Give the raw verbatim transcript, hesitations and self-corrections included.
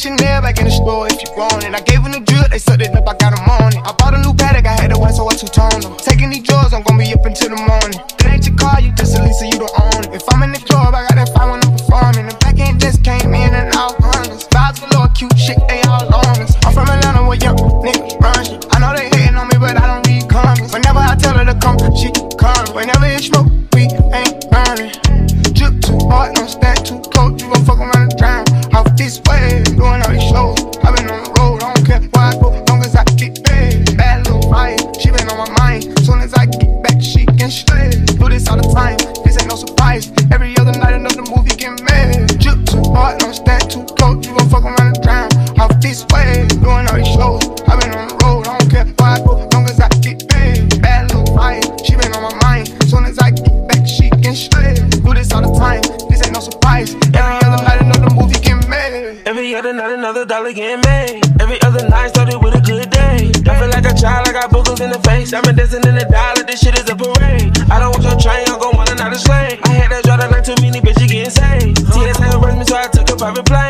Chanel back in the store if you want it. I gave them the drip, they sucked it up, I got them on it. I bought a new Patek, I had to wear so I two-toned them. Taking these drugs, I'm gonna be up until the morning. It ain't your car, you just a lease, so you don't own it. If I'm in the club, I got that fine when I'm performing. The back end just came in and all hundreds. Vibes galore, cute shit, they all on us. I'm from Atlanta where young niggas run shit. I know they hating on me, but I don't read comments. Whenever I tell her to come, she come. Whenever it's smoke, we ain't running. Drip too hard, don't stand too close. You gon' fuck around and drown. Off this way, doing all these shows. I been on the road, I don't care where I go, long as I get paid. Bad little fire, she been on my mind. Soon as I get back, she can stay. Do this all the time, this ain't no surprise. Every other night, another movie get made. Drip too hard, don't stand too close. You gon' fuck around and drown. Off this way, doing all these shows. I been on the road, I don't care where I go, long as I get paid. Bad little fire, she been on my mind. Soon as I get back, she can stay. Do this all the time, this ain't no surprise. Every other night, another movie get made. Every other night, another dollar getting made. Every other night started with a good day. I feel like a child, I got boogers in the face. I've been dancing in the dollar, this shit is a parade. I don't want your train, I'm gon' want another slave. I had that draw that like too many bitches getting saved. T S A arrest me, so I took a private plane.